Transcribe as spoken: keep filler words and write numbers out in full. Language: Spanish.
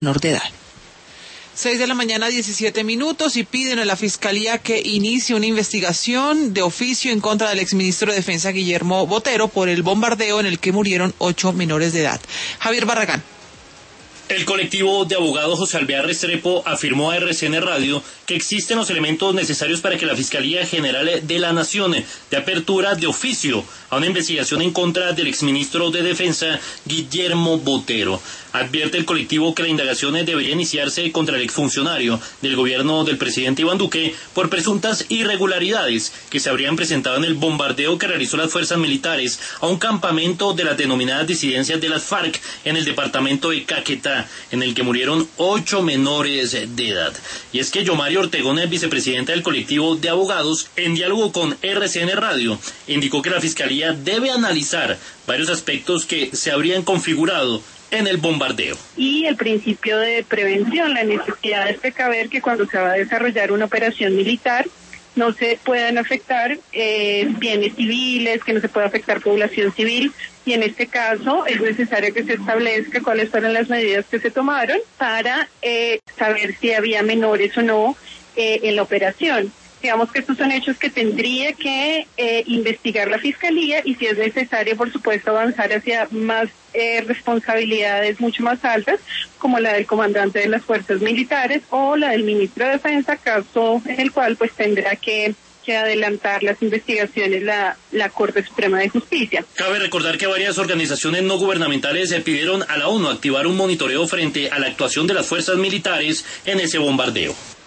menor de edad. Seis de la mañana, diecisiete minutos, y piden a la Fiscalía que inicie una investigación de oficio en contra del exministro de Defensa Guillermo Botero por el bombardeo en el que murieron ocho menores de edad. Javier Barragán. El colectivo de abogados José Alvear Restrepo afirmó a R C N Radio que existen los elementos necesarios para que la Fiscalía General de la Nación dé apertura de oficio a una investigación en contra del exministro de Defensa Guillermo Botero. Advierte el colectivo que la indagación debería iniciarse contra el exfuncionario del gobierno del presidente Iván Duque por presuntas irregularidades que se habrían presentado en el bombardeo que realizó las fuerzas militares a un campamento de las denominadas disidencias de las FARC en el departamento de Caquetá, en el que murieron ocho menores de edad. Y es que Yomario Ortegón, el vicepresidente del colectivo de abogados, en diálogo con R C N Radio, indicó que la Fiscalía debe analizar varios aspectos que se habrían configurado en el bombardeo. Y el principio de prevención, la necesidad de precaver que cuando se va a desarrollar una operación militar no se puedan afectar eh, bienes civiles, que no se pueda afectar población civil, y en este caso es necesario que se establezca cuáles fueron las medidas que se tomaron para eh, saber si había menores o no eh, en la operación. Digamos que estos son hechos que tendría que eh, investigar la Fiscalía, y si es necesario, por supuesto, avanzar hacia más eh, responsabilidades mucho más altas, como la del comandante de las fuerzas militares o la del ministro de Defensa, caso en el cual pues tendrá que, que adelantar las investigaciones la, la Corte Suprema de Justicia. Cabe recordar que varias organizaciones no gubernamentales se pidieron a la ONU activar un monitoreo frente a la actuación de las fuerzas militares en ese bombardeo.